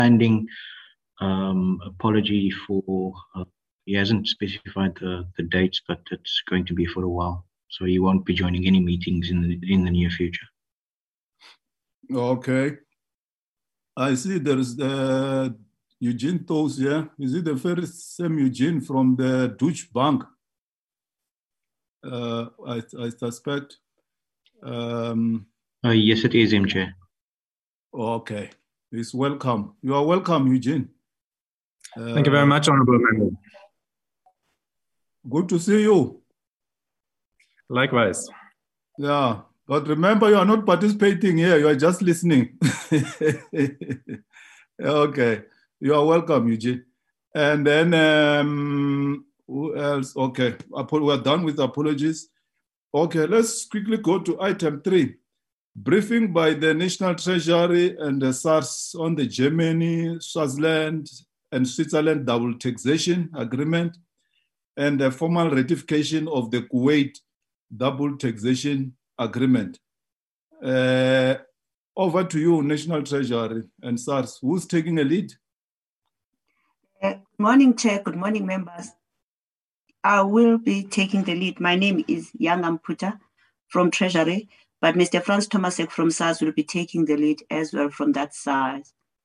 standing apology for, he hasn't specified the dates, but it's going to be for a while. So he won't be joining any meetings in the near future. Okay. I see there is Eugene Thos here. Is it the very same Eugene from the Deutsche Bank? I suspect. Yes, it is, MJ. Okay. He's welcome. You are welcome, Eugene. Thank you very much, Honorable Member. Good to see you. Likewise. Yeah, but remember, you are not participating here. You are just listening. Okay. You are welcome, Eugene. And then, who else? Okay. We are done with apologies. Okay, let's quickly go to item 3. Briefing by the National Treasury and the SARS on the Germany, Swaziland, and Switzerland double taxation agreement and the formal ratification of the Kuwait double taxation agreement. Over to you, National Treasury and SARS. Who's taking a lead? Good morning, Chair. Good morning, members. I will be taking the lead. My name is Yang Amputa from Treasury, but Mr. Franz Tomasek from SARS will be taking the lead as well from that side.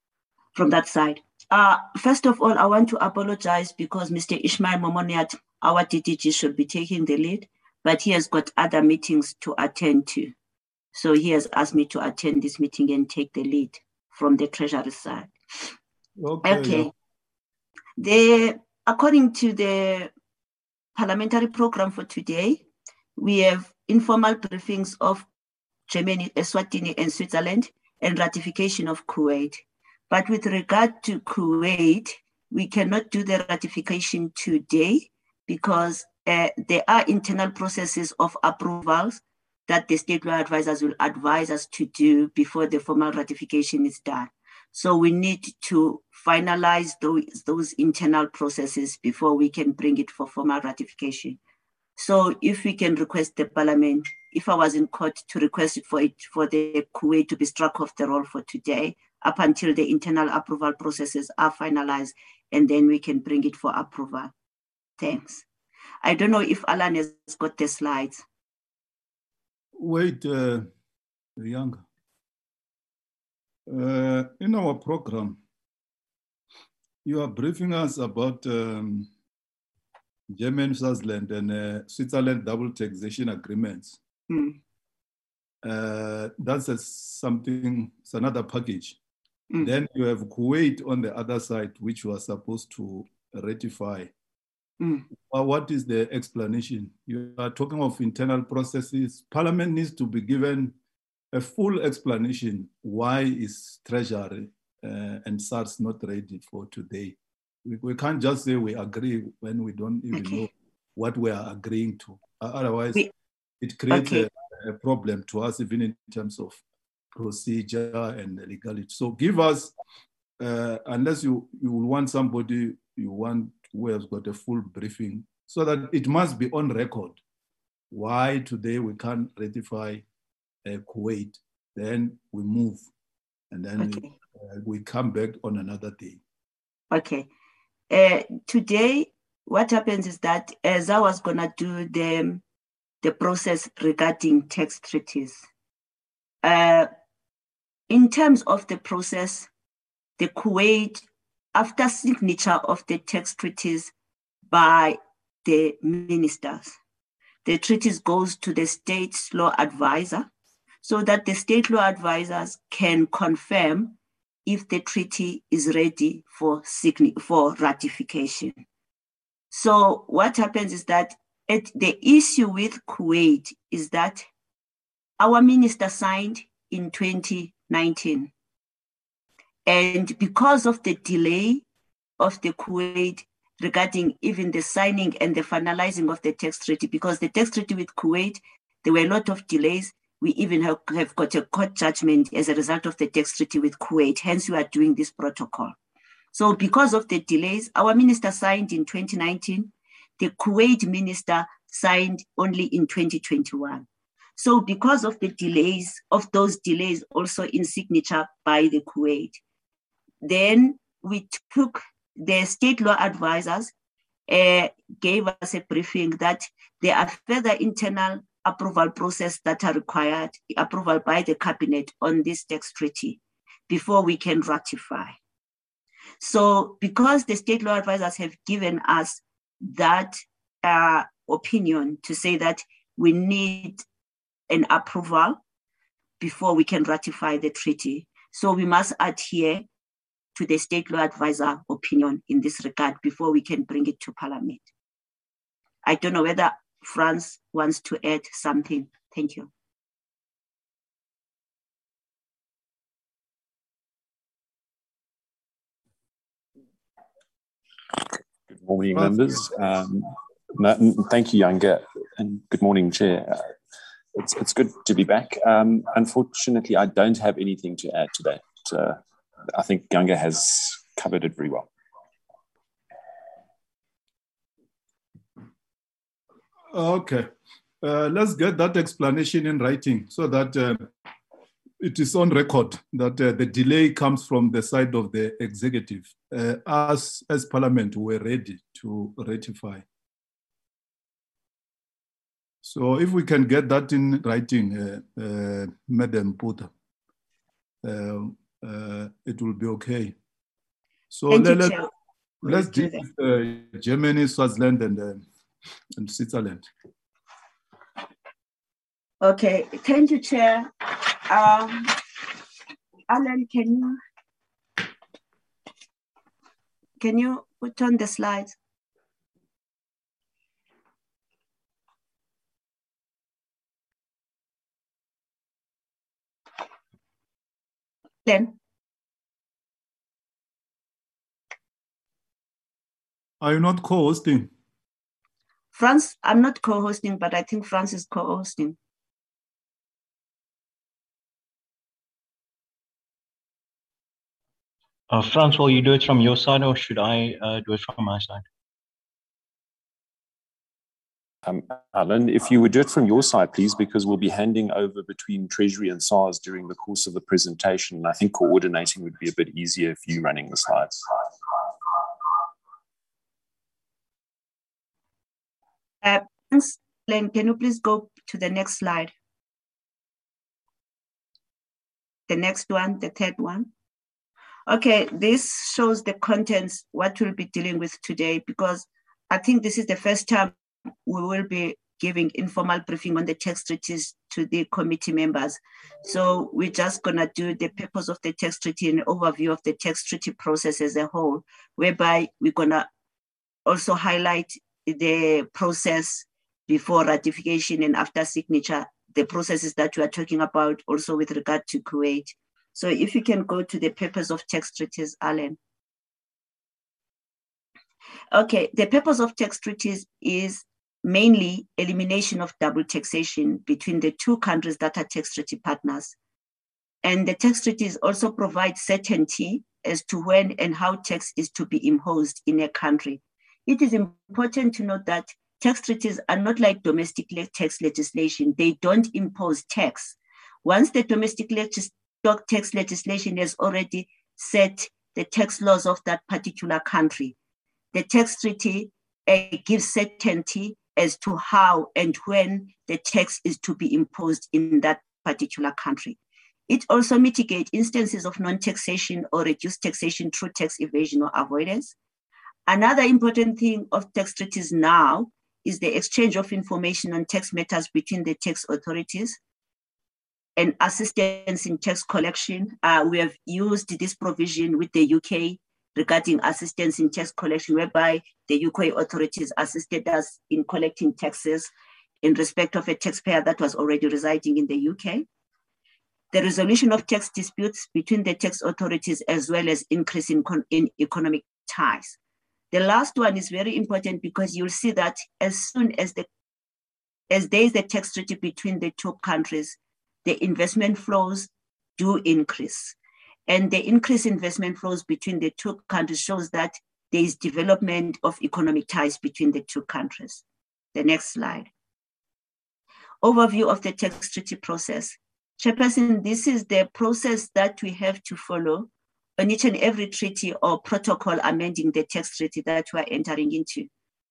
First of all, I want to apologize because Mr. Ishmael Momoniat, our DDG, should be taking the lead, but he has got other meetings to attend to. So he has asked me to attend this meeting and take the lead from the Treasury side. Okay. According to the parliamentary program for today, we have informal briefings of Germany, Eswatini, and Switzerland, and ratification of Kuwait. But with regard to Kuwait, we cannot do the ratification today because there are internal processes of approvals that the state law advisors will advise us to do before the formal ratification is done. So we need to finalize those internal processes before we can bring it for formal ratification. So if we can request the parliament, if I was in court to request it for the Kuwait to be struck off the roll for today, up until the internal approval processes are finalized, and then we can bring it for approval. Thanks. I don't know if Alan has got the slides. Wait, Young. In our program, you are briefing us about Germany, Swaziland, and Switzerland double taxation agreements. That's something, it's another package. Then you have Kuwait on the other side, which you are supposed to ratify. What is the explanation? You are talking of internal processes. Parliament needs to be given a full explanation. Why is Treasury and SARS not ready for today? We can't just say we agree when we don't even know what we are agreeing to. Otherwise, it creates a problem to us, even in terms of procedure and legality. So give us, unless you want somebody who has got a full briefing, so that it must be on record why today we can't ratify Kuwait. Then we move, and then we come back on another day. Okay. Today, what happens is that as I was gonna do the process regarding tax treaties, in terms of the process, the Kuwait, after signature of the tax treaties by the ministers, the treaties goes to the state law advisor so that the state law advisors can confirm if the treaty is ready for ratification. So what happens is that the issue with Kuwait is that our minister signed in 2019. And because of the delay of the Kuwait regarding even the signing and the finalizing of the tax treaty, because the tax treaty with Kuwait, there were a lot of delays. We even have got a court judgment as a result of the tax treaty with Kuwait. Hence, we are doing this protocol. So because of the delays, our minister signed in 2019. The Kuwait minister signed only in 2021. So because of the delays, of those delays also in signature by the Kuwait, then we took the state law advisors, gave us a briefing that there are further internal approval process that are required, approval by the cabinet on this text treaty before we can ratify. So because the state law advisors have given us that opinion to say that we need an approval before we can ratify the treaty, so we must adhere to the state law advisor opinion in this regard before we can bring it to Parliament. I don't know whether Frans wants to add something. Thank you. Good morning, members. Thank you, Younger, and good morning, Chair. It's good to be back. Unfortunately, I don't have anything to add to that. I think Younger has covered it very well. Okay, let's get that explanation in writing so that it is on record that the delay comes from the side of the executive. As Parliament, we're ready to ratify. So if we can get that in writing, Madam Puta, it will be okay. So let's deal with Germany, Swaziland, and Switzerland. Okay, thank you, Chair. Alan, can you put on the slides? Then. Are you not co-hosting? Frans, I'm not co-hosting, but I think Frans is co-hosting. Frans, will you do it from your side or should I do it from my side? Alan, if you would do it from your side, please, because we'll be handing over between Treasury and SARS during the course of the presentation. I think coordinating would be a bit easier if you running the slides. Thanks, Len. Can you please go to the next slide? The next one, the third one. Okay, this shows the contents, what we'll be dealing with today, because I think this is the first time we will be giving informal briefing on the text treaties to the committee members. So we're just gonna do the purpose of the text treaty and overview of the text treaty process as a whole, whereby we're gonna also highlight the process before ratification and after signature, the processes that we are talking about also with regard to Kuwait. So if you can go to the purpose of text treaties, Alan. Okay, the purpose of text treaties is mainly elimination of double taxation between the two countries that are text treaty partners. And the text treaties also provide certainty as to when and how tax is to be imposed in a country. It is important to note that text treaties are not like domestic tax legislation. They don't impose tax. Once the domestic tax legislation has already set the tax laws of that particular country, the text treaty gives certainty as to how and when the tax is to be imposed in that particular country. It also mitigates instances of non-taxation or reduced taxation through tax evasion or avoidance. Another important thing of tax treaties now is the exchange of information on tax matters between the tax authorities and assistance in tax collection. We have used this provision with the UK regarding assistance in tax collection, whereby the UK authorities assisted us in collecting taxes in respect of a taxpayer that was already residing in the UK. The resolution of tax disputes between the tax authorities, as well as increase in economic ties. The last one is very important because you'll see that as soon as there is a tax treaty between the two countries, the investment flows do increase. And the increased investment flows between the two countries shows that there is development of economic ties between the two countries. The next slide. Overview of the tax treaty process. Chairperson, this is the process that we have to follow on each and every treaty or protocol amending the text treaty that we are entering into.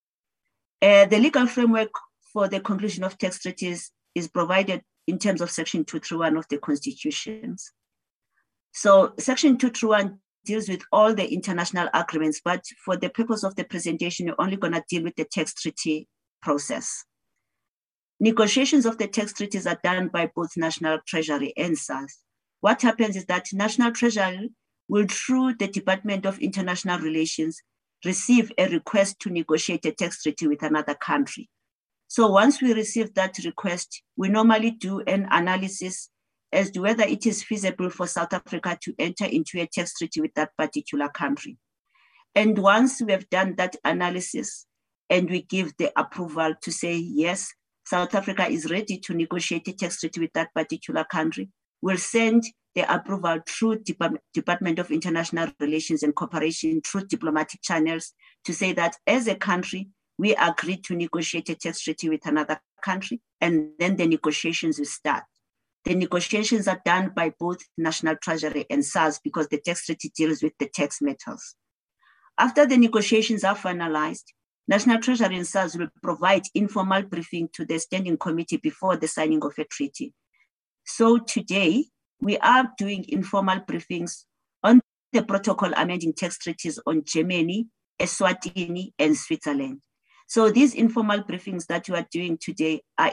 The legal framework for the conclusion of text treaties is provided in terms of Section 231 of the Constitutions. So Section 231 deals with all the international agreements, but for the purpose of the presentation, we're only going to deal with the text treaty process. Negotiations of the text treaties are done by both National Treasury and SARS. What happens is that National Treasury will, through the Department of International Relations, receive a request to negotiate a text treaty with another country. So once we receive that request, we normally do an analysis as to whether it is feasible for South Africa to enter into a text treaty with that particular country. And once we have done that analysis and we give the approval to say, yes, South Africa is ready to negotiate a text treaty with that particular country, we'll send the approval through Department of International Relations and Cooperation through diplomatic channels to say that as a country, we agreed to negotiate a text treaty with another country, and then the negotiations will start. The negotiations are done by both National Treasury and SARS because the text treaty deals with the text matters. After the negotiations are finalized, National Treasury and SARS will provide informal briefing to the Standing Committee before the signing of a treaty. So today, we are doing informal briefings on the protocol amending text treaties on Germany, Eswatini, and Switzerland. So these informal briefings that you are doing today are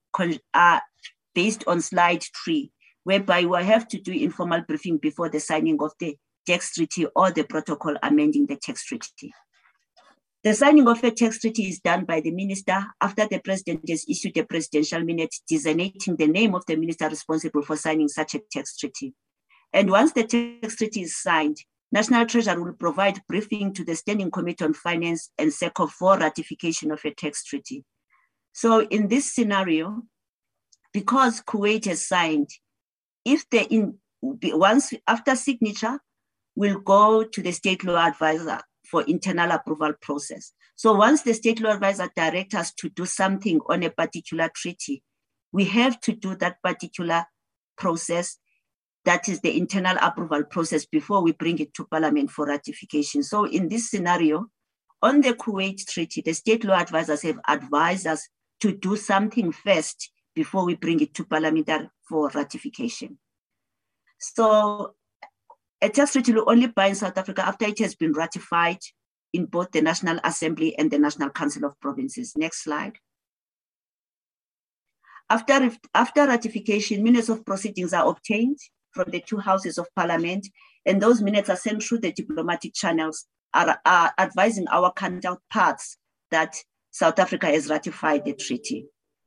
based on slide 3, whereby we have to do informal briefing before the signing of the text treaty or the protocol amending the text treaty. The signing of a text treaty is done by the minister after the president has issued a presidential minute designating the name of the minister responsible for signing such a text treaty. And once the text treaty is signed, National Treasury will provide briefing to the Standing Committee on Finance and SECO for ratification of a text treaty. So in this scenario, because Kuwait has signed, once after signature, we'll go to the state law advisor for internal approval process. So once the state law advisor directs us to do something on a particular treaty, we have to do that particular process, that is the internal approval process, before we bring it to Parliament for ratification. So in this scenario, on the Kuwait treaty, the state law advisors have advised us to do something first before we bring it to Parliament for ratification. So a text treaty will only bind South Africa after it has been ratified in both the National Assembly and the National Council of Provinces. Next slide. After ratification, minutes of proceedings are obtained from the two houses of Parliament, and those minutes are sent through the diplomatic channels, are advising our counterparts that South Africa has ratified the treaty.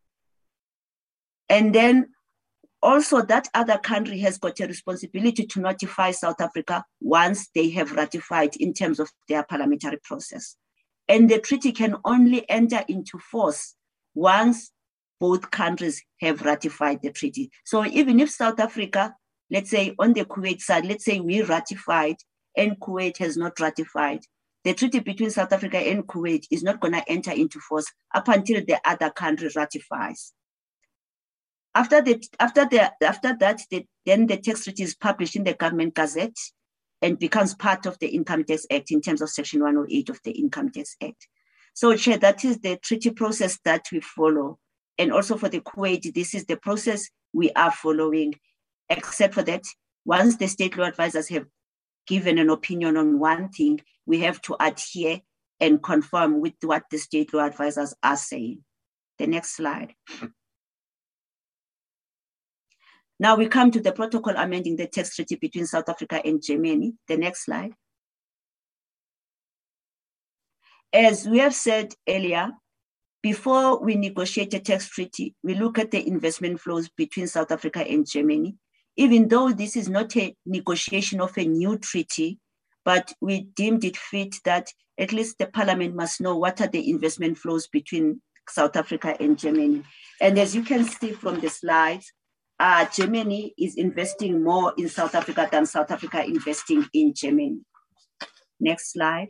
And then also that other country has got a responsibility to notify South Africa once they have ratified in terms of their parliamentary process. And the treaty can only enter into force once both countries have ratified the treaty. So even if South Africa, let's say on the Kuwait side, let's say we ratified and Kuwait has not ratified, the treaty between South Africa and Kuwait is not going to enter into force up until the other country ratifies. After that, then the text treaty is published in the Government Gazette and becomes part of the Income Tax Act in terms of Section 108 of the Income Tax Act. So, Chair, that is the treaty process that we follow. And also for the Kuwait, this is the process we are following, except for that, once the state law advisors have given an opinion on one thing, we have to adhere and conform with what the state law advisors are saying. The next slide. Now we come to the protocol amending the text treaty between South Africa and Germany. The next slide. As we have said earlier, before we negotiate a text treaty, we look at the investment flows between South Africa and Germany, even though this is not a negotiation of a new treaty, but we deemed it fit that at least the Parliament must know what are the investment flows between South Africa and Germany. And as you can see from the slides, Germany is investing more in South Africa than South Africa investing in Germany. Next slide.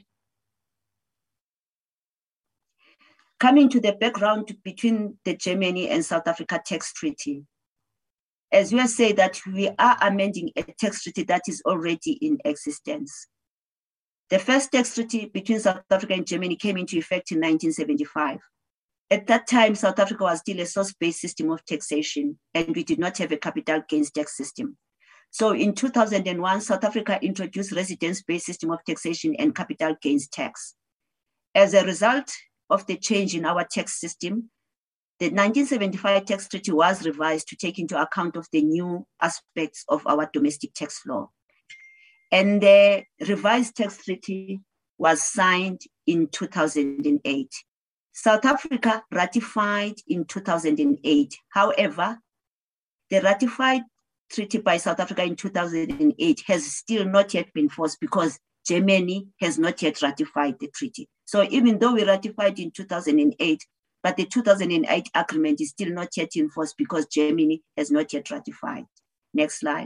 Coming to the background between the Germany and South Africa text treaty. as we say that we are amending a tax treaty that is already in existence. The first tax treaty between South Africa and Germany came into effect in 1975. At that time, South Africa was still a source-based system of taxation, and we did not have a capital gains tax system. So in 2001, South Africa introduced residence-based system of taxation and capital gains tax. As a result of the change in our tax system, the 1975 tax treaty was revised to take into account of the new aspects of our domestic tax law. And the revised tax treaty was signed in 2008. South Africa ratified in 2008. However, the ratified treaty by South Africa in 2008 has still not yet been enforced because Germany has not yet ratified the treaty. So even though we ratified in 2008, but the 2008 agreement is still not yet enforced because Germany has not yet ratified. Next slide.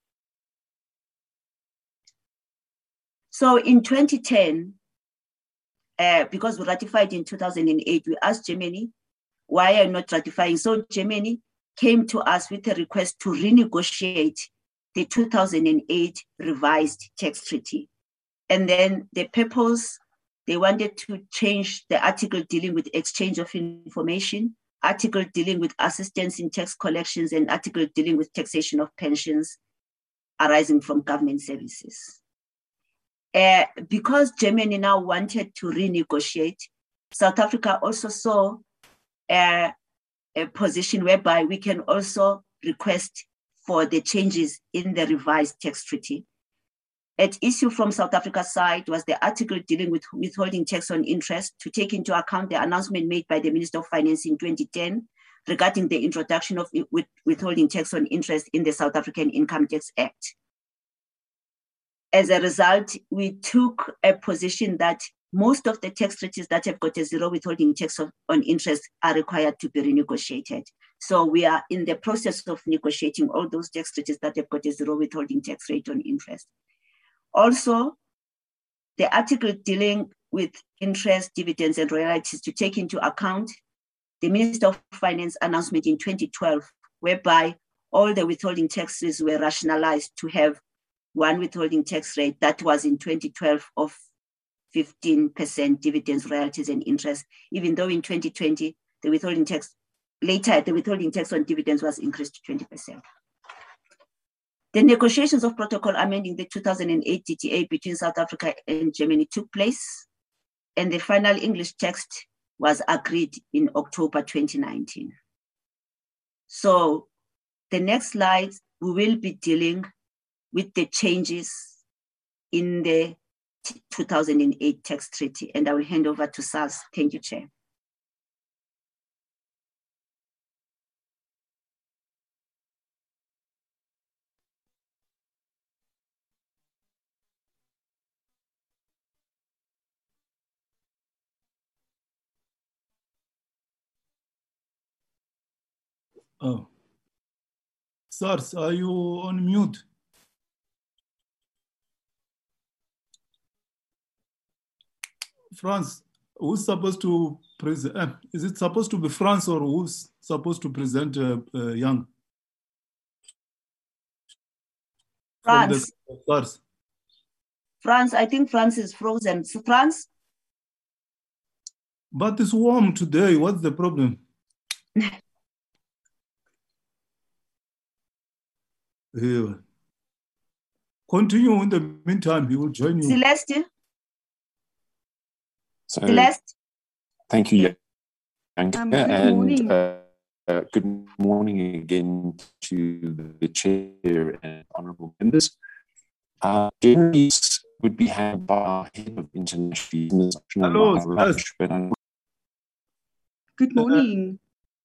So in 2010, because we ratified in 2008, we asked Germany, why are you not ratifying? So Germany came to us with a request to renegotiate the 2008 revised tax treaty. And then the purpose, they wanted to change the article dealing with exchange of information, article dealing with assistance in tax collections, and article dealing with taxation of pensions arising from government services. Because Germany now wanted to renegotiate, South Africa also saw a position whereby we can also request for the changes in the revised tax treaty. At issue from South Africa's side was the article dealing with withholding tax on interest to take into account the announcement made by the Minister of Finance in 2010 regarding the introduction of withholding tax on interest in the South African Income Tax Act. As a result, we took a position that most of the tax treaties that have got a zero withholding tax on interest are required to be renegotiated. So we are in the process of negotiating all those tax treaties that have got a zero withholding tax rate on interest. Also, the article dealing with interest, dividends, and royalties to take into account the Minister of Finance announcement in 2012, whereby all the withholding taxes were rationalized to have one withholding tax rate that was in 2012 of 15% dividends, royalties, and interest, even though in 2020, the withholding tax, later the withholding tax on dividends was increased to 20%. The negotiations of protocol amending the 2008 DTA between South Africa and Germany took place, and the final English text was agreed in October 2019. So the next slide, we will be dealing with the changes in the 2008 tax treaty, and I will hand over to Saz. Thank you, Chair. Oh, SARS, are you on mute? France, who's supposed to present? Is it supposed to be France or who's supposed to present Young? France. France, I think France is frozen. So France? But it's warm today. What's the problem? Yeah. Continue in the meantime, he will join you. Celeste? So, Celeste? thank you, Good good morning again to the chair and honourable members. Generally would be had by our head of international business. Hello, Good morning.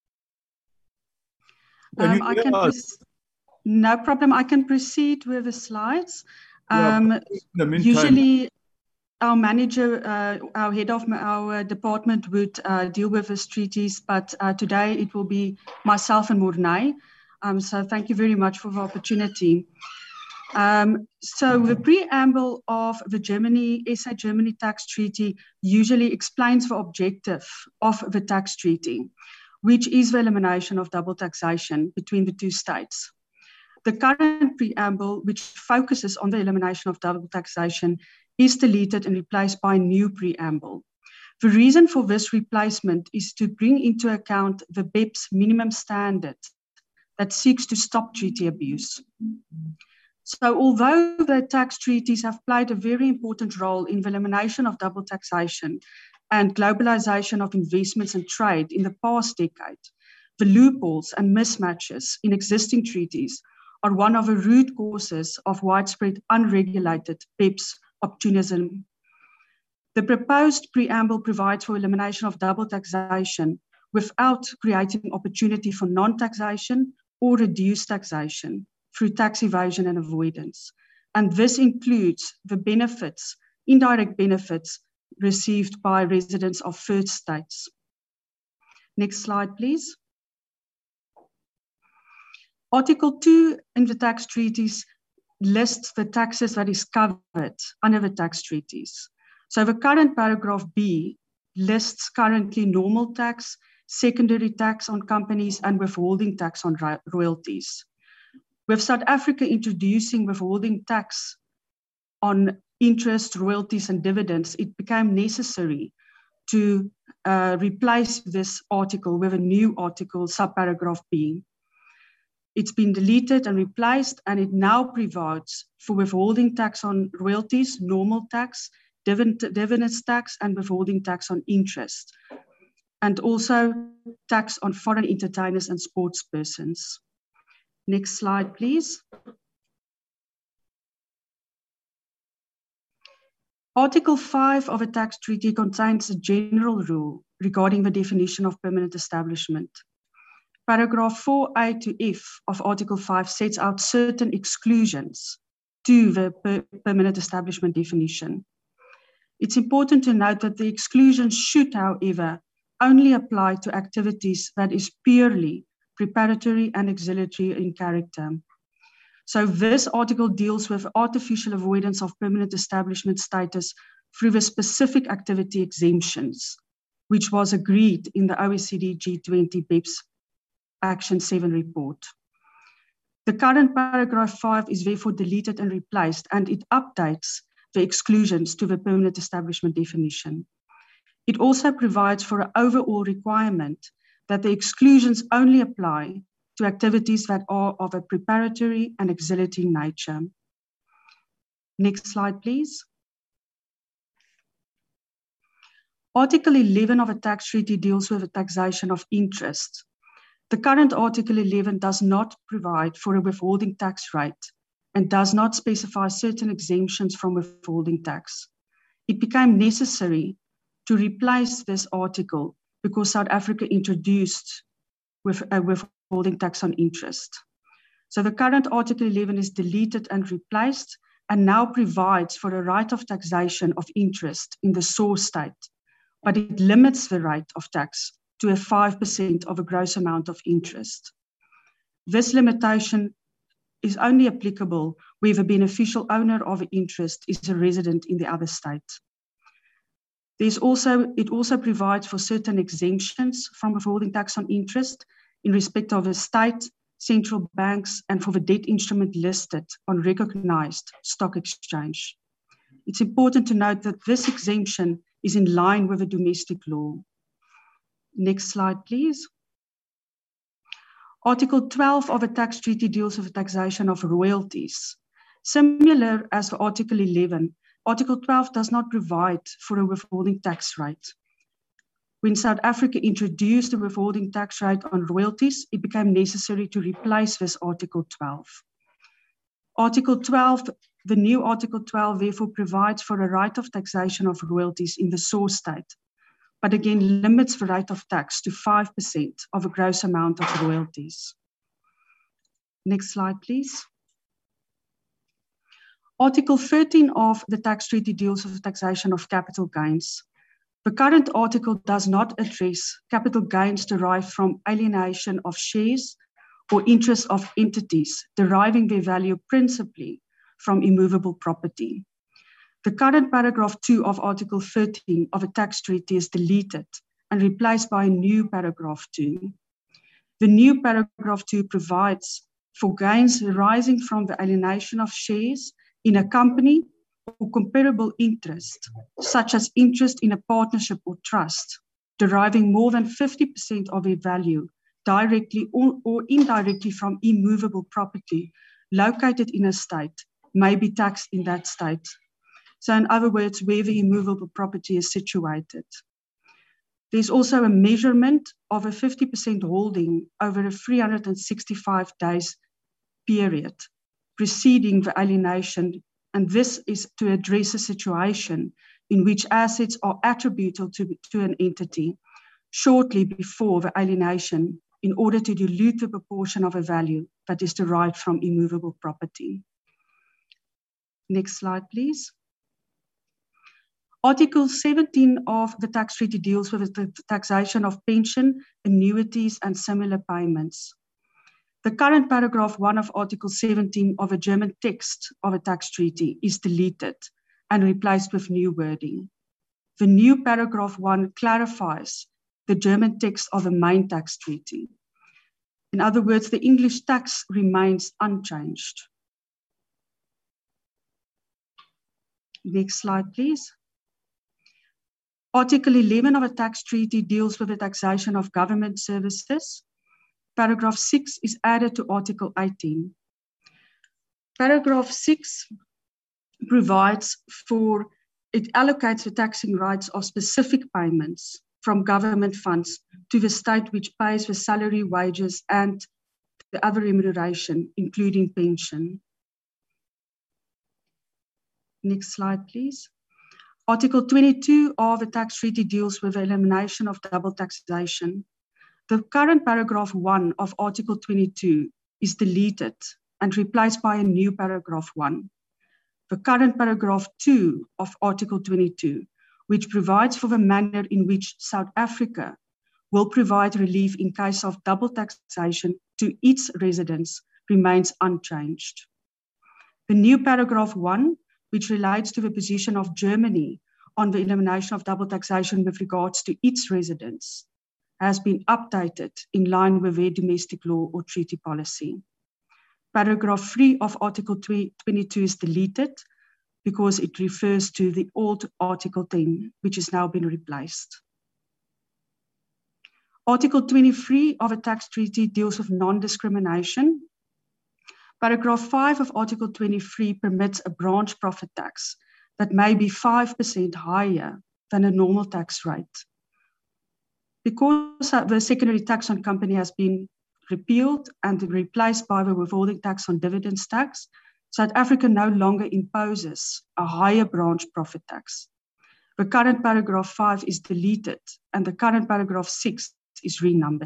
No problem. I can proceed with the slides. Usually, our manager, our head of our department would deal with these treaties, but today it will be myself and Mornay. So thank you very much for the opportunity. So the preamble of the SA-Germany tax treaty usually explains the objective of the tax treaty, which is the elimination of double taxation between the two states. The current preamble, which focuses on the elimination of double taxation, is deleted and replaced by a new preamble. The reason for this replacement is to bring into account the BEPS minimum standard that seeks to stop treaty abuse. So although the tax treaties have played a very important role in the elimination of double taxation and globalization of investments and trade in the past decade, the loopholes and mismatches in existing treaties are one of the root causes of widespread unregulated BEPS opportunism. The proposed preamble provides for elimination of double taxation without creating opportunity for non-taxation or reduced taxation through tax evasion and avoidance. And this includes the benefits, indirect benefits received by residents of third states. Next slide, please. Article 2 in the tax treaties lists the taxes that is covered under the tax treaties. So the current paragraph B lists currently normal tax, secondary tax on companies, and withholding tax on royalties. With South Africa introducing withholding tax on interest, royalties, and dividends, it became necessary to replace this article with a new article, subparagraph B. It's been deleted and replaced, and it now provides for withholding tax on royalties, normal tax, dividends tax, and withholding tax on interest, and also tax on foreign entertainers and sports persons. Next slide, please. Article 5 of a tax treaty contains a general rule regarding the definition of permanent establishment. Paragraph 4A to F of Article 5 sets out certain exclusions to the permanent establishment definition. It's important to note that the exclusions should, however, only apply to activities that is purely preparatory and auxiliary in character. So this article deals with artificial avoidance of permanent establishment status through the specific activity exemptions, which was agreed in the OECD G20 BEPS Action 7 report. The current paragraph 5 is therefore deleted and replaced, and it updates the exclusions to the permanent establishment definition. It also provides for an overall requirement that the exclusions only apply to activities that are of a preparatory and auxiliary nature. Next slide, please. Article 11 of a tax treaty deals with the taxation of interest. The current Article 11 does not provide for a withholding tax rate and does not specify certain exemptions from withholding tax. It became necessary to replace this article because South Africa introduced with a withholding tax on interest. So the current Article 11 is deleted and replaced and now provides for a right of taxation of interest in the source state, but it limits the rate of tax to a 5% of a gross amount of interest. This limitation is only applicable where the beneficial owner of an interest is a resident in the other state. It also provides for certain exemptions from withholding tax on interest in respect of a state, central banks, and for the debt instrument listed on recognized stock exchange. It's important to note that this exemption is in line with the domestic law. Next slide, please. Article 12 of a tax treaty deals with the taxation of royalties. Similar as for Article 11, Article 12 does not provide for a withholding tax rate. When South Africa introduced the withholding tax rate on royalties, it became necessary to replace this Article 12. Article 12, the new Article 12, therefore provides for a right of taxation of royalties in the source state, but again limits the rate of tax to 5% of a gross amount of royalties. Next slide, please. Article 13 of the tax treaty deals with the taxation of capital gains. The current article does not address capital gains derived from alienation of shares or interest of entities deriving their value principally from immovable property. The current paragraph 2 of Article 13 of a tax treaty is deleted and replaced by a new paragraph 2. The new paragraph 2 provides for gains arising from the alienation of shares in a company or comparable interest, such as interest in a partnership or trust, deriving more than 50% of their value directly or indirectly from immovable property located in a state, may be taxed in that state. So in other words, where the immovable property is situated. There's also a measurement of a 50% holding over a 365 days period preceding the alienation, and this is to address a situation in which assets are attributable to an entity shortly before the alienation in order to dilute the proportion of a value that is derived from immovable property. Next slide, please. Article 17 of the tax treaty deals with the taxation of pension, annuities, and similar payments. The current paragraph 1 of Article 17 of a German text of a tax treaty is deleted and replaced with new wording. The new paragraph 1 clarifies the German text of the main tax treaty. In other words, the English tax remains unchanged. Next slide, please. Article 11 of a tax treaty deals with the taxation of government services. Paragraph 6 is added to Article 18. Paragraph 6 provides for, it allocates the taxing rights of specific payments from government funds to the state which pays the salary, wages, and the other remuneration, including pension. Next slide, please. Article 22 of the tax treaty deals with the elimination of double taxation. The current paragraph 1 of Article 22 is deleted and replaced by a new paragraph 1. The current paragraph 2 of Article 22, which provides for the manner in which South Africa will provide relief in case of double taxation to its residents, remains unchanged. The new paragraph 1, which relates to the position of Germany on the elimination of double taxation with regards to its residents, has been updated in line with their domestic law or treaty policy. Paragraph 3 of Article 22 is deleted because it refers to the old Article 10, which has now been replaced. Article 23 of a tax treaty deals with non-discrimination. Paragraph 5 of Article 23 permits a branch profit tax that may be 5% higher than a normal tax rate. Because the secondary tax on company has been repealed and replaced by the withholding tax on dividends tax, South Africa no longer imposes a higher branch profit tax. The current paragraph 5 is deleted and the current paragraph 6 is renumbered.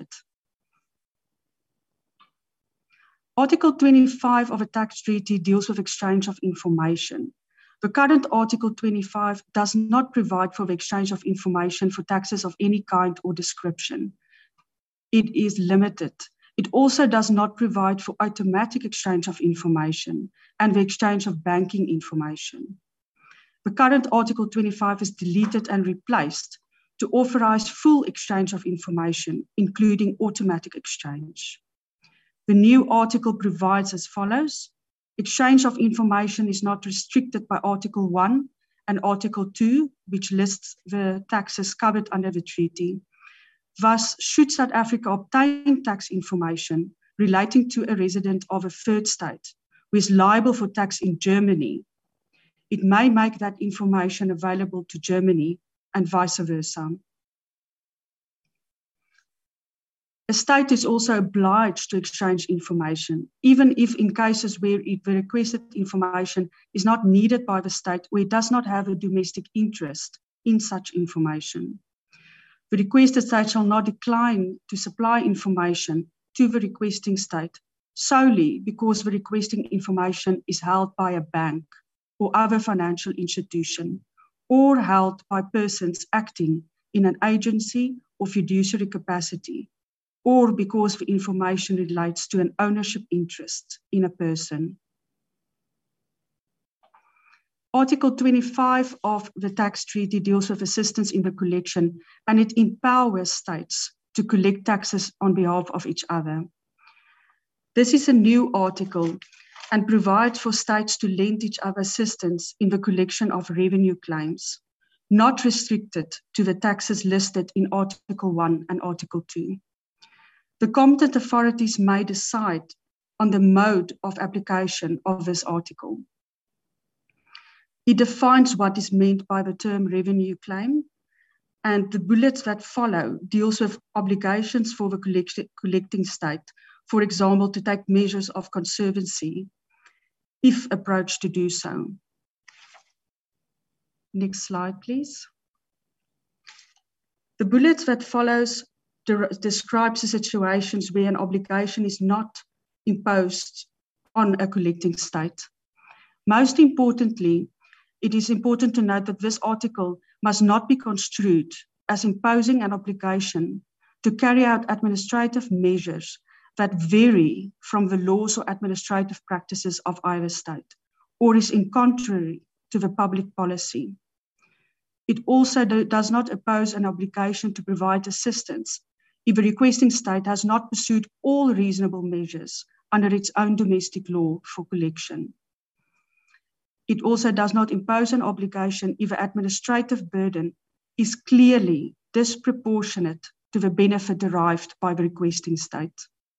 Article 25 of a tax treaty deals with exchange of information. The current Article 25 does not provide for the exchange of information for taxes of any kind or description. It is limited. It also does not provide for automatic exchange of information and the exchange of banking information. The current Article 25 is deleted and replaced to authorize full exchange of information, including automatic exchange. The new article provides as follows. Exchange of information is not restricted by Article 1 and Article 2, which lists the taxes covered under the treaty. Thus, should South Africa obtain tax information relating to a resident of a third state who is liable for tax in Germany, it may make that information available to Germany and vice versa. A state is also obliged to exchange information, even if in cases where the requested information is not needed by the state or it does not have a domestic interest in such information. The requested state shall not decline to supply information to the requesting state solely because the requesting information is held by a bank or other financial institution or held by persons acting in an agency or fiduciary capacity, or because the information relates to an ownership interest in a person. Article 25 of the tax treaty deals with assistance in the collection, and it empowers states to collect taxes on behalf of each other. This is a new article and provides for states to lend each other assistance in the collection of revenue claims, not restricted to the taxes listed in Article 1 and Article 2. The competent authorities may decide on the mode of application of this article. It defines what is meant by the term revenue claim, and the bullets that follow deals with obligations for the collecting state, for example, to take measures of conservancy if approached to do so. Next slide, please. The bullet that follows describes the situations where an obligation is not imposed on a collecting state. Most importantly, it is important to note that this article must not be construed as imposing an obligation to carry out administrative measures that vary from the laws or administrative practices of either state, or is in contrary to the public policy. It also does not impose an obligation to provide assistance if the requesting state has not pursued all reasonable measures under its own domestic law for collection. It also does not impose an obligation if the administrative burden is clearly disproportionate to the benefit derived by the requesting state.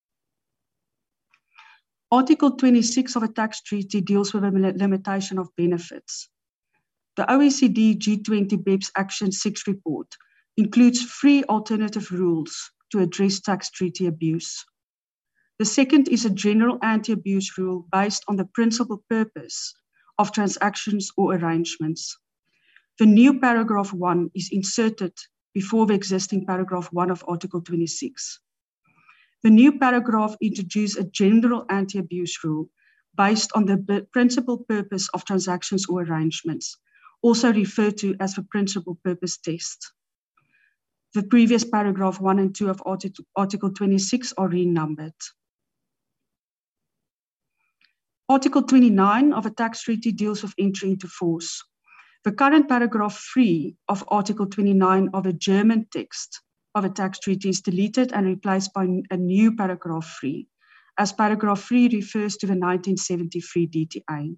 Article 26 of the tax treaty deals with the limitation of benefits. The OECD G20 BEPS Action 6 report includes 3 alternative rules to address tax treaty abuse. The second is a general anti-abuse rule based on the principal purpose of transactions or arrangements. The new paragraph 1 is inserted before the existing paragraph 1 of Article 26. The new paragraph introduces a general anti-abuse rule based on the principal purpose of transactions or arrangements, also referred to as the principal purpose test. The previous paragraph 1 and 2 of Article 26 are renumbered. Article 29 of a tax treaty deals with entry into force. The current paragraph 3 of Article 29 of a German text of a tax treaty is deleted and replaced by a new paragraph 3, as paragraph 3 refers to the 1973 DTA.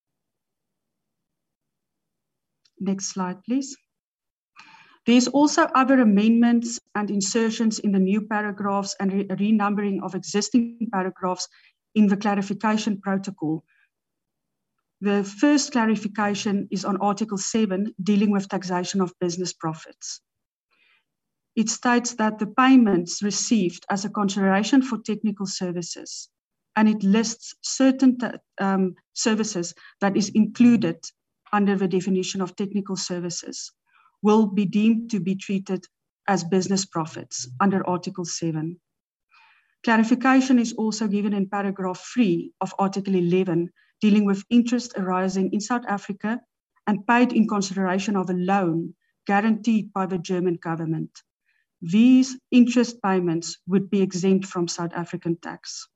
Next slide, please. There's also other amendments and insertions in the new paragraphs and renumbering of existing paragraphs in the clarification protocol. The first clarification is on Article 7, dealing with taxation of business profits. It states that the payments received as a consideration for technical services, and it lists certain services that is included under the definition of technical services, will be deemed to be treated as business profits under Article 7. Clarification is also given in paragraph 3 of Article 11, dealing with interest arising in South Africa and paid in consideration of a loan guaranteed by the German government. These interest payments would be exempt from South African tax.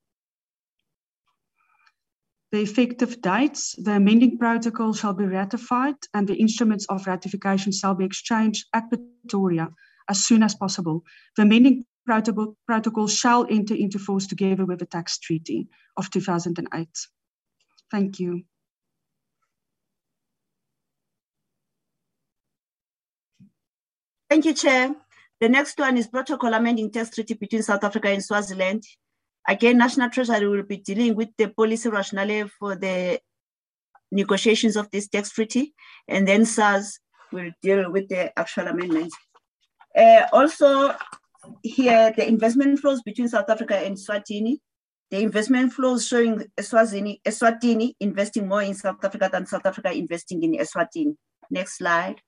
The effective dates: the amending protocol shall be ratified and the instruments of ratification shall be exchanged at Pretoria as soon as possible. The amending protocol shall enter into force together with the tax treaty of 2008. Thank you. Thank you, Chair. The next one is protocol amending tax treaty between South Africa and Swaziland. Again, National Treasury will be dealing with the policy rationale for the negotiations of this tax treaty, and then SARS will deal with the actual amendments. Also, here, the investment flows between South Africa and Eswatini. The investment flows showing Eswatini investing more in South Africa than South Africa investing in Eswatini. Next slide.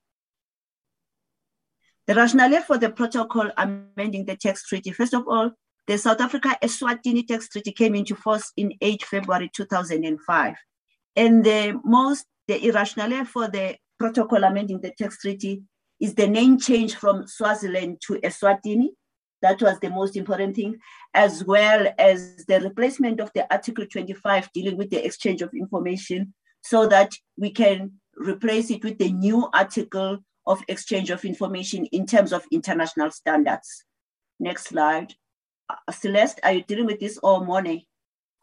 The rationale for the protocol amending the tax treaty. First of all, the South Africa-Eswatini tax treaty came into force in 8 February 2005. And the rationale for the protocol amending the tax treaty is the name change from Swaziland to Eswatini. That was the most important thing, as well as the replacement of the Article 25 dealing with the exchange of information, so that we can replace it with the new article of exchange of information in terms of international standards. Next slide. Celeste, are you dealing with this or Monet?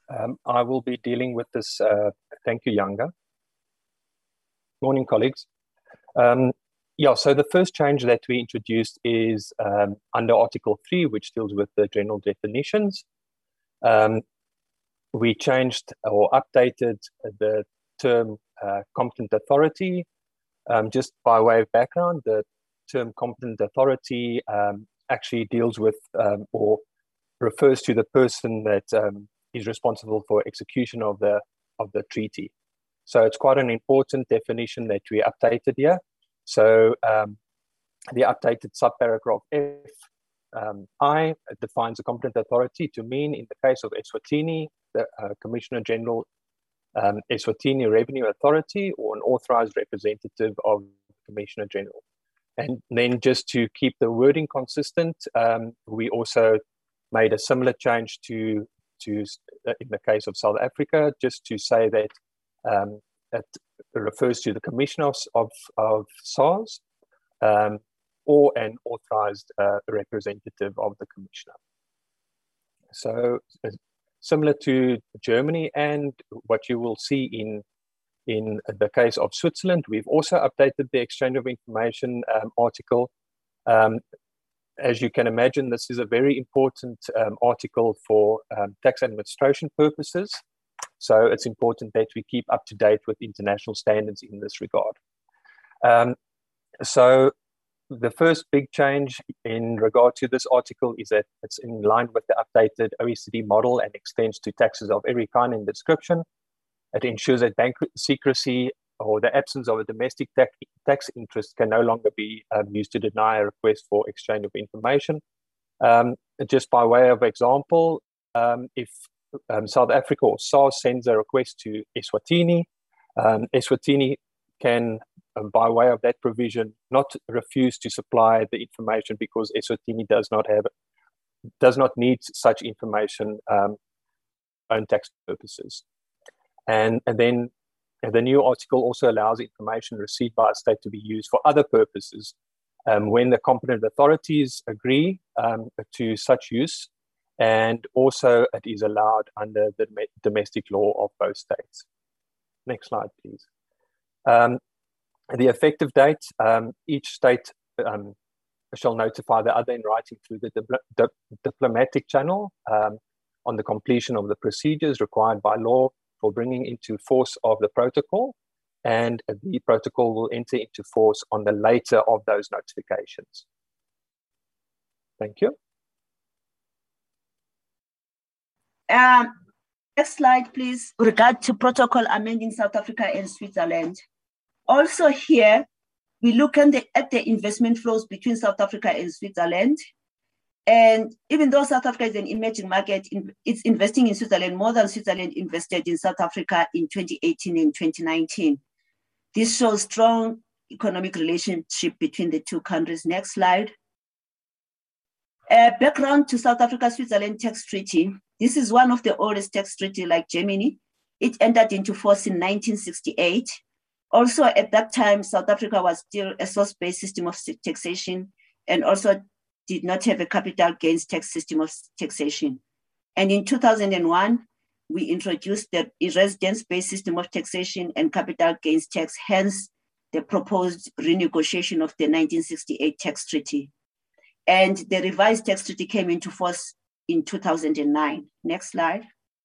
I will be dealing with this. Thank you, Yanga. Morning, colleagues. Yeah, so the first change that we introduced is under Article 3, which deals with the general definitions. We changed or updated the term competent authority. Just by way of background, the term competent authority actually deals with or refers to the person that is responsible for execution of the treaty. So it's quite an important definition that we updated here. So the updated subparagraph F I defines a competent authority to mean, in the case of Eswatini, the Commissioner General Eswatini Revenue Authority, or an authorized representative of the Commissioner General. And then just to keep the wording consistent, we also made a similar change to in the case of South Africa, just to say that it refers to the Commissioner of SARS or an authorized representative of the Commissioner. So similar to Germany, and what you will see in the case of Switzerland, we've also updated the exchange of information article. As you can imagine, this is a very important article for tax administration purposes. So it's important that we keep up to date with international standards in this regard. So the first big change in regard to this article is that it's in line with the updated OECD model and extends to taxes of every kind and description. It ensures that bank secrecy or the absence of a domestic tax interest can no longer be used to deny a request for exchange of information. Just by way of example, if South Africa or SARS sends a request to Eswatini, Eswatini can, by way of that provision, not refuse to supply the information because Eswatini does not need such information for own tax purposes. And then the new article also allows information received by a state to be used for other purposes when the competent authorities agree to such use, and also it is allowed under the domestic law of both states. Next slide, please. The effective date, each state shall notify the other in writing through the diplomatic channel on the completion of the procedures required by law for bringing into force of the protocol, and the protocol will enter into force on the later of those notifications. Thank you. Next slide, please. With regard to protocol amending South Africa and Switzerland. Also here, we look at the investment flows between South Africa and Switzerland. And even though South Africa is an emerging market, it's investing in Switzerland more than Switzerland invested in South Africa in 2018 and 2019. This shows strong economic relationship between the two countries. Next slide. Background to South Africa-Switzerland tax treaty. This is one of the oldest tax treaty like Germany. It entered into force in 1968. Also at that time, South Africa was still a source-based system of taxation and also did not have a capital gains tax system of taxation. And in 2001, we introduced the residence-based system of taxation and capital gains tax, hence the proposed renegotiation of the 1968 tax treaty. And the revised tax treaty came into force in 2009. Next slide.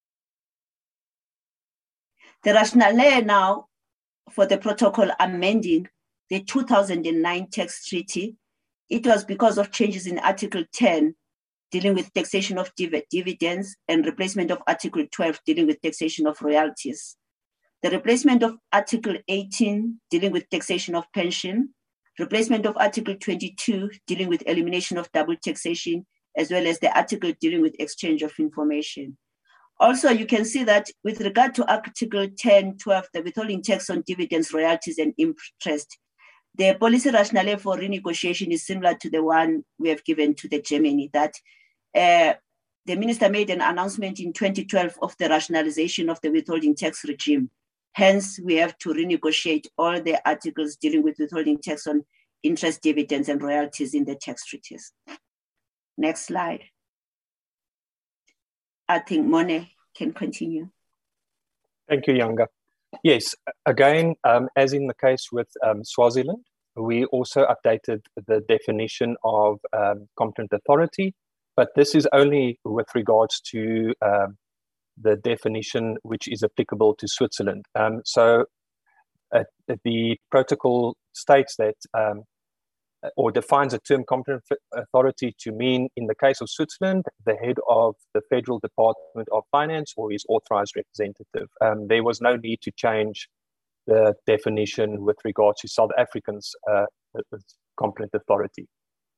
The rationale now for the protocol amending the 2009 tax treaty, it was because of changes in Article 10 dealing with taxation of dividends and replacement of Article 12 dealing with taxation of royalties. The replacement of Article 18 dealing with taxation of pension, replacement of Article 22 dealing with elimination of double taxation, as well as the article dealing with exchange of information. Also, you can see that with regard to Article 10.12, the withholding tax on dividends, royalties, and interest, the policy rationale for renegotiation is similar to the one we have given to the Germany, that the minister made an announcement in 2012 of the rationalization of the withholding tax regime. Hence, we have to renegotiate all the articles dealing with withholding tax on interest, dividends, and royalties in the tax treaties. Next slide. I think Mone can continue. Thank you, Yanga. Yes, again, as in the case with Swaziland, we also updated the definition of competent authority, but this is only with regards to the definition which is applicable to Switzerland. So the protocol states that, or defines a term competent authority to mean, in the case of Switzerland, the head of the Federal Department of Finance or his authorized representative. There was no need to change the definition with regards to South Africans' competent authority.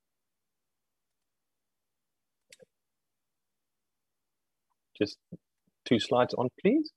Just 2 slides on, please.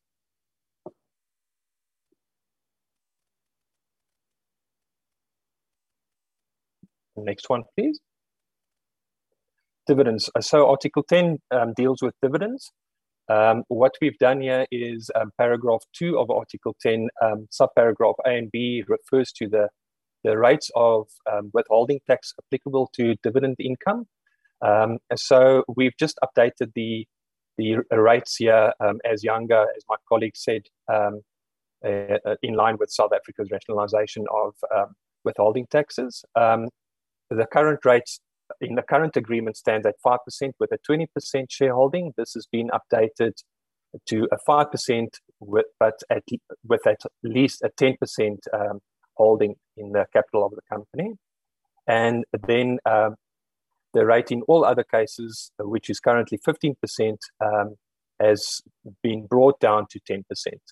Next one, please. Dividends. So Article 10 deals with dividends. What we've done here is paragraph 2 of Article 10, subparagraph A and B refers to the rates of withholding tax applicable to dividend income. So we've just updated the rates here, as Yanga, as my colleague said, in line with South Africa's rationalization of withholding taxes. The current rates in the current agreement stands at 5% with a 20% shareholding. This has been updated to a 5% with at least a 10% holding in the capital of the company. And then the rate in all other cases, which is currently 15%, has been brought down to 10%.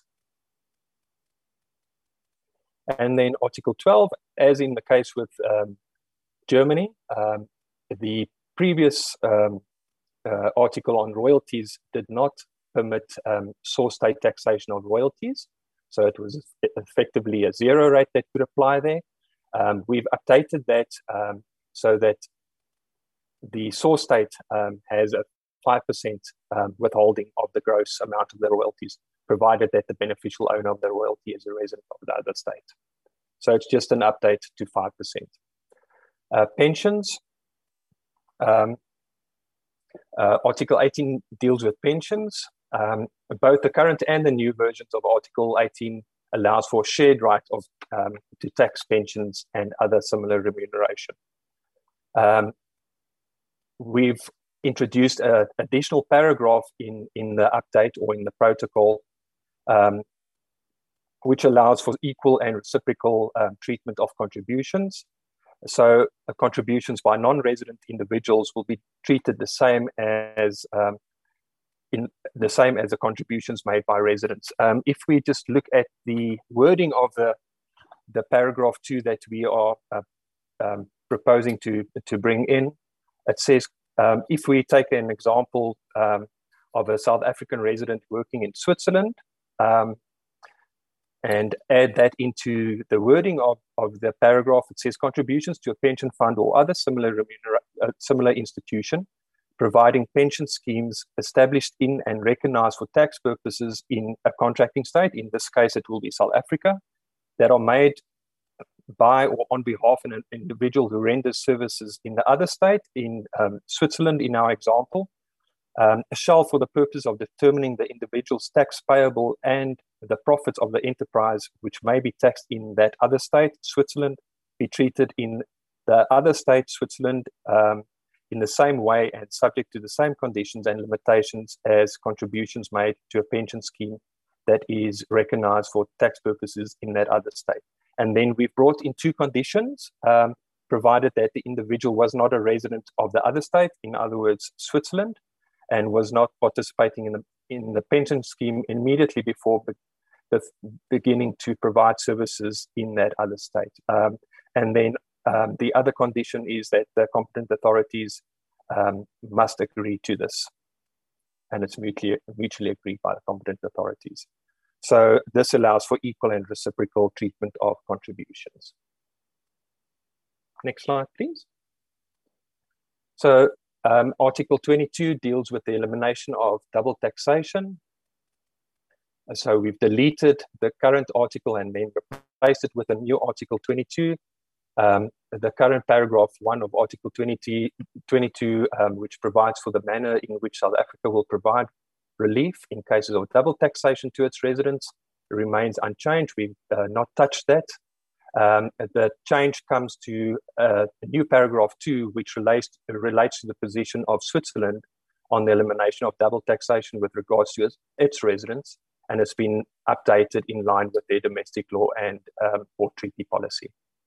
And then Article 12, as in the case with Germany, the previous article on royalties did not permit source state taxation of royalties. So it was effectively a 0 rate that could apply there. We've updated that so that the source state has a 5% withholding of the gross amount of the royalties, provided that the beneficial owner of the royalty is a resident of the other state. So it's just an update to 5%. Pensions. Article 18 deals with pensions. Both the current and the new versions of Article 18 allows for shared right of to tax pensions and other similar remuneration. We've introduced an additional paragraph in the update or in the protocol, which allows for equal and reciprocal treatment of contributions. So contributions by non-resident individuals will be treated the same as the contributions made by residents. If we just look at the wording of the paragraph 2 that we are proposing to bring in, it says if we take an example of a South African resident working in Switzerland, and add that into the wording of the paragraph, it says contributions to a pension fund or other similar institution providing pension schemes established in and recognized for tax purposes in a contracting state, in this case it will be South Africa, that are made by or on behalf of an individual who renders services in the other state, in Switzerland in our example, shall, for the purpose of determining the individual's tax payable and the profits of the enterprise, which may be taxed in that other state, Switzerland, be treated in the other state, Switzerland, in the same way and subject to the same conditions and limitations as contributions made to a pension scheme that is recognized for tax purposes in that other state. And then we've brought in 2 conditions, provided that the individual was not a resident of the other state, in other words, Switzerland, and was not participating in the pension scheme immediately before beginning to provide services in that other state. And then the other condition is that the competent authorities must agree to this, and it's mutually agreed by the competent authorities. So this allows for equal and reciprocal treatment of contributions. Next slide, please. So Article 22 deals with the elimination of double taxation. So we've deleted the current article and then replaced it with a new Article 22. The current paragraph 1 of Article 22, which provides for the manner in which South Africa will provide relief in cases of double taxation to its residents remains unchanged. We've not touched that. The change comes to a new paragraph 2, which relates to the position of Switzerland on the elimination of double taxation with regards to its residents, and it's been updated in line with their domestic law and port treaty policy.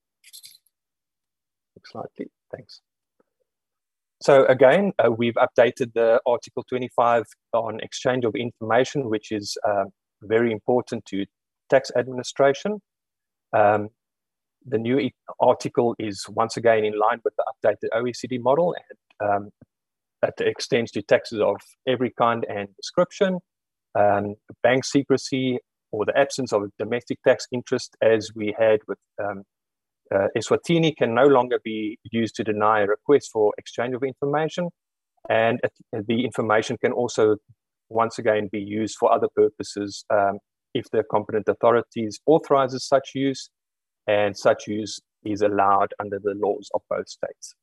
Next slide, please. Thanks. So again, we've updated the Article 25 on exchange of information, which is very important to tax administration. The new article is once again in line with the updated OECD model, and that extends to taxes of every kind and description, bank secrecy, or the absence of domestic tax interest, as we had with Eswatini, can no longer be used to deny a request for exchange of information, and the information can also once again be used for other purposes if the competent authorities authorizes such use, and such use is allowed under the laws of both states.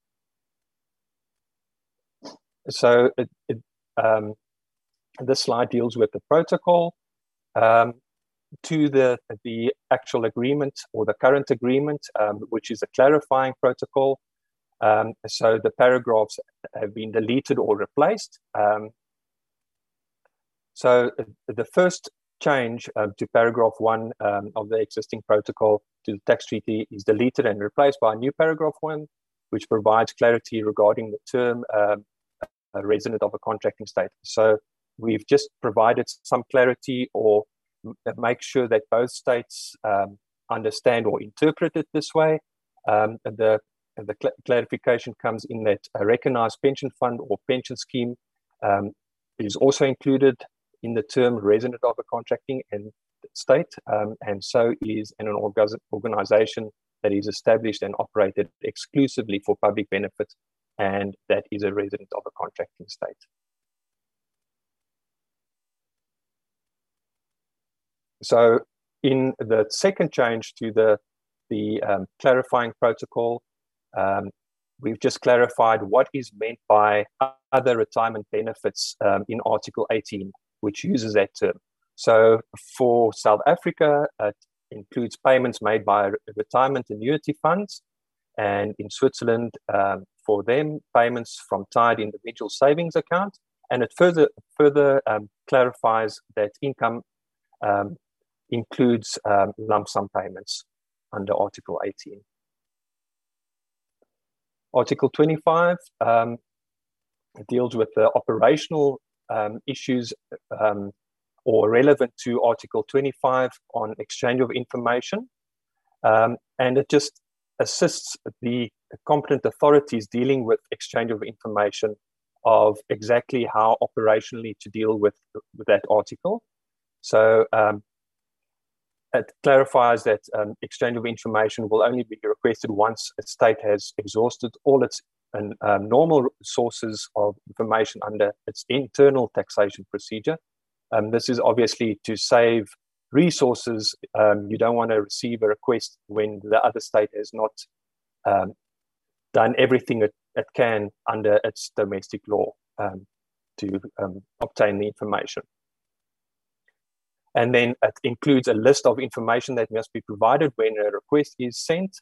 So this slide deals with the protocol to the actual agreement, or the current agreement, which is a clarifying protocol. So the paragraphs have been deleted or replaced. So the first change to paragraph 1 of the existing protocol to the tax treaty is deleted and replaced by a new paragraph 1, which provides clarity regarding the term a resident of a contracting state. So we've just provided some clarity, or make sure that both states understand or interpret it this way. The clarification comes in that a recognized pension fund or pension scheme is also included in the term resident of a contracting and state, and so is an organization that is established and operated exclusively for public benefit, and that is a resident of a contracting state. So in the second change to the clarifying protocol, we've just clarified what is meant by other retirement benefits in Article 18, which uses that term. So for South Africa, it includes payments made by retirement annuity funds, and in Switzerland, for them, payments from tied individual savings account, and it further clarifies that income includes lump sum payments under Article 18. Article 25 deals with the operational issues or relevant to Article 25 on exchange of information. And it just assists the competent authorities dealing with exchange of information of exactly how operationally to deal with that article. So it clarifies that exchange of information will only be requested once a state has exhausted all its normal sources of information under its internal taxation procedure. This is obviously to save resources. You don't want to receive a request when the other state has not done everything it can under its domestic law to obtain the information. And then it includes a list of information that must be provided when a request is sent.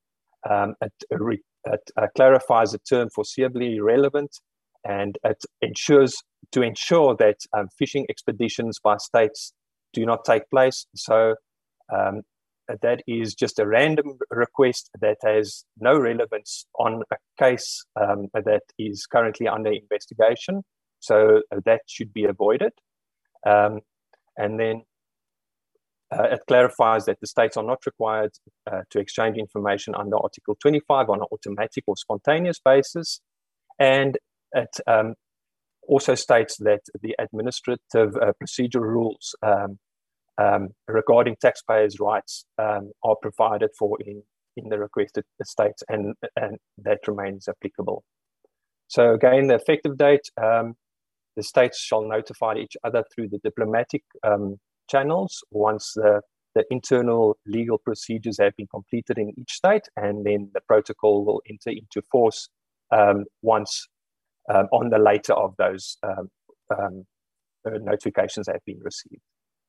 It clarifies the term foreseeably relevant, and it ensure that fishing expeditions by states do not take place. So that is just a random request that has no relevance on a case that is currently under investigation. So that should be avoided. And then it clarifies that the states are not required to exchange information under Article 25 on an automatic or spontaneous basis. And it also states that the administrative procedural rules regarding taxpayers' rights are provided for in the requested states, and that remains applicable. So again, the effective date, the states shall notify each other through the diplomatic channels once the internal legal procedures have been completed in each state, and then the protocol will enter into force once on the later of those notifications have been received.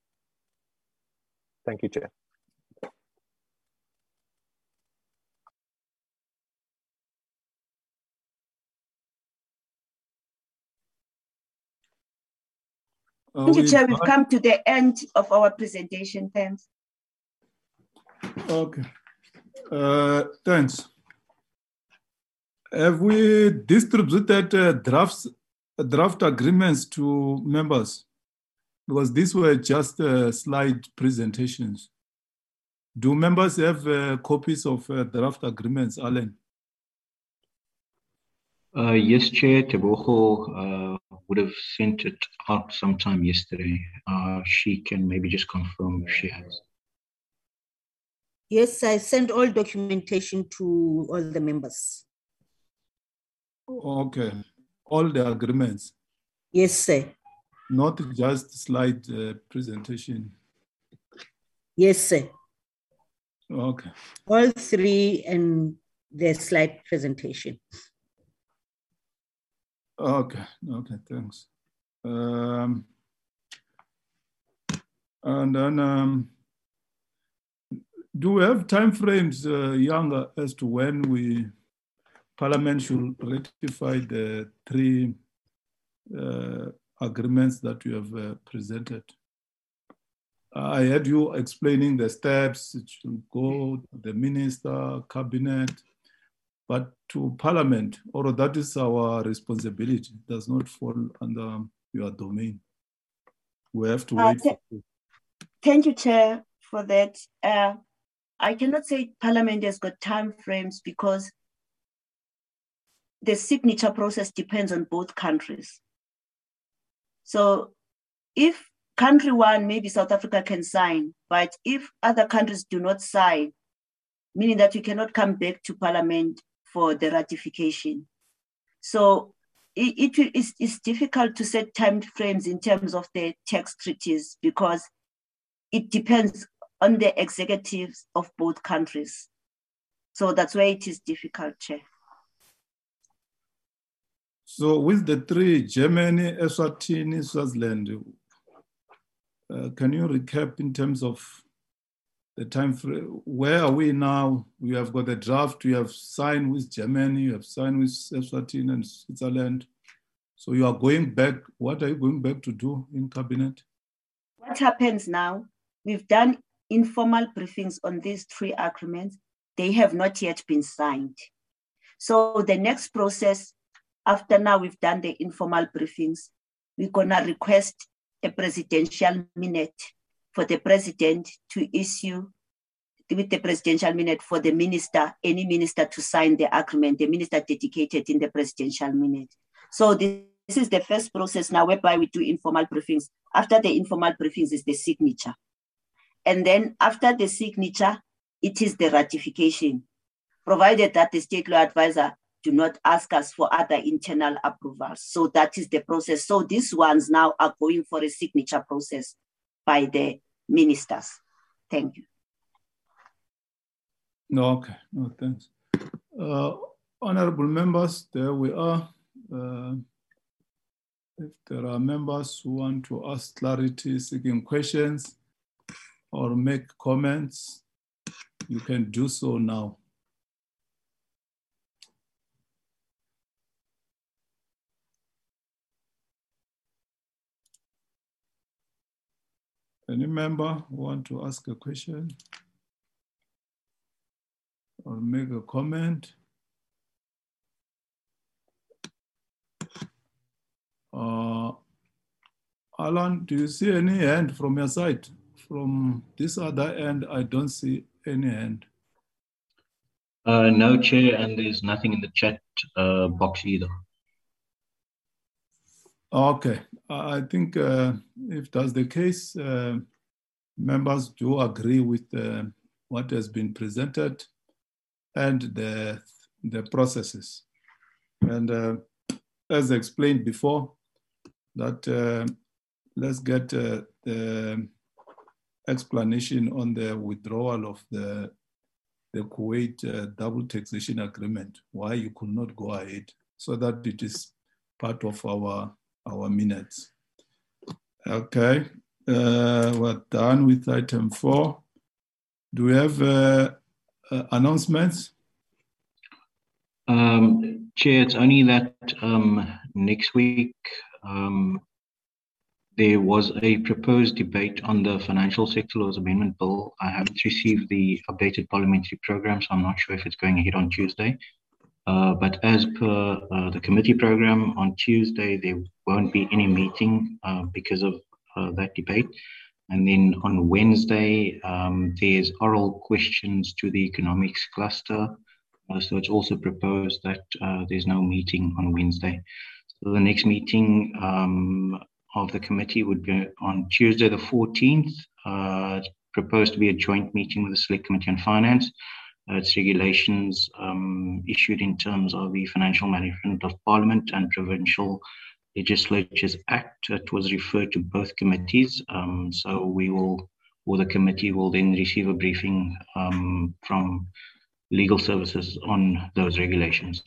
Thank you, Chair. Thank you, Chair. We've come to the end of our presentation. Thanks. Okay. Thanks. Have we distributed draft agreements to members? Because these were just slide presentations. Do members have copies of draft agreements, Alan? Yes, Chair. Tebogo would have sent it out sometime yesterday. She can maybe just confirm if she has. Yes, I sent all documentation to all the members. Okay. All the agreements? Yes, sir. Not just slide presentation? Yes, sir. Okay. All three and the slide presentation. Okay, okay, thanks. And then, do we have timeframes, Younger, as to when Parliament should ratify the three agreements that you have presented? I heard you explaining the steps. It should go to the Minister, Cabinet, but to Parliament, or that is our responsibility, it does not fall under your domain. We have to wait. Thank you, Chair, for that. I cannot say Parliament has got time frames because the signature process depends on both countries. So if country one, maybe South Africa can sign, but if other countries do not sign, meaning that you cannot come back to Parliament for the ratification. So it's difficult to set time frames in terms of the tax treaties because it depends on the executives of both countries. So that's why it is difficult, Chair. So with the three, Germany, Eswatini, Swaziland, can you recap in terms of the time frame? Where are we now? We have got a draft, we have signed with Germany, you have signed with Eswatini and Switzerland. So you are going back, what are you going back to do in Cabinet? What happens now? We've done informal briefings on these three agreements. They have not yet been signed. So the next process, after now we've done the informal briefings, we're gonna request a presidential minute for the president to issue with the presidential minute for the minister, any minister to sign the agreement, the minister dedicated in the presidential minute. So this is the first process now whereby we do informal briefings. After the informal briefings is the signature. And then after the signature, it is the ratification, provided that the state law advisor do not ask us for other internal approvals. So that is the process. So these ones now are going for a signature process by the ministers. Thank you. No, okay, no, thanks. Honorable members, there we are. If there are members who want to ask clarity, seeking questions, or make comments, you can do so now. Any member want to ask a question or make a comment? Alan, do you see any hand from your side? From this other end, I don't see any hand. No, Chair, and there's nothing in the chat box either. Okay, I think if that's the case, members do agree with what has been presented and the processes. And as explained before, that let's get the explanation on the withdrawal of the Kuwait double taxation agreement, why you could not go ahead, so that it is part of our minutes. Okay, we're done with item 4. Do we have announcements? Chair, it's only that next week there was a proposed debate on the Financial Sector Laws Amendment Bill. I haven't received the updated parliamentary program, so I'm not sure if it's going ahead on Tuesday. But as per the committee program, on Tuesday there won't be any meeting because of that debate. And then on Wednesday, there's oral questions to the economics cluster. So it's also proposed that there's no meeting on Wednesday. So the next meeting of the committee would be on Tuesday the 14th. It's proposed to be a joint meeting with the Select Committee on Finance. It's regulations issued in terms of the Financial Management of Parliament and Provincial Legislatures Act. It was referred to both committees. So we will, or the committee will then receive a briefing from legal services on those regulations.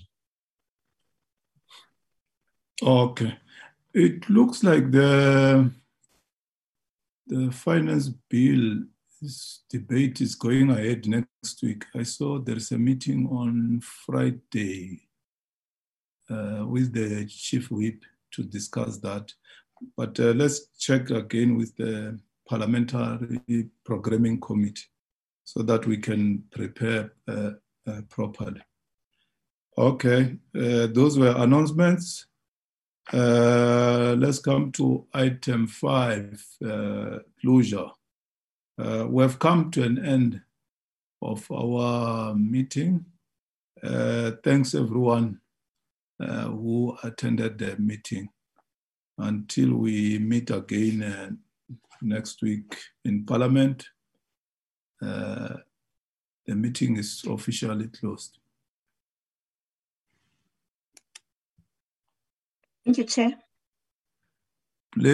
Okay. It looks like the finance bill debate is going ahead next week. I saw there's a meeting on Friday with the chief whip to discuss that. But let's check again with the parliamentary programming committee so that we can prepare properly. Okay, those were announcements. Let's come to item 5, closure. We have come to an end of our meeting. Thanks everyone who attended the meeting. Until we meet again next week in Parliament, the meeting is officially closed. Thank you, Chair.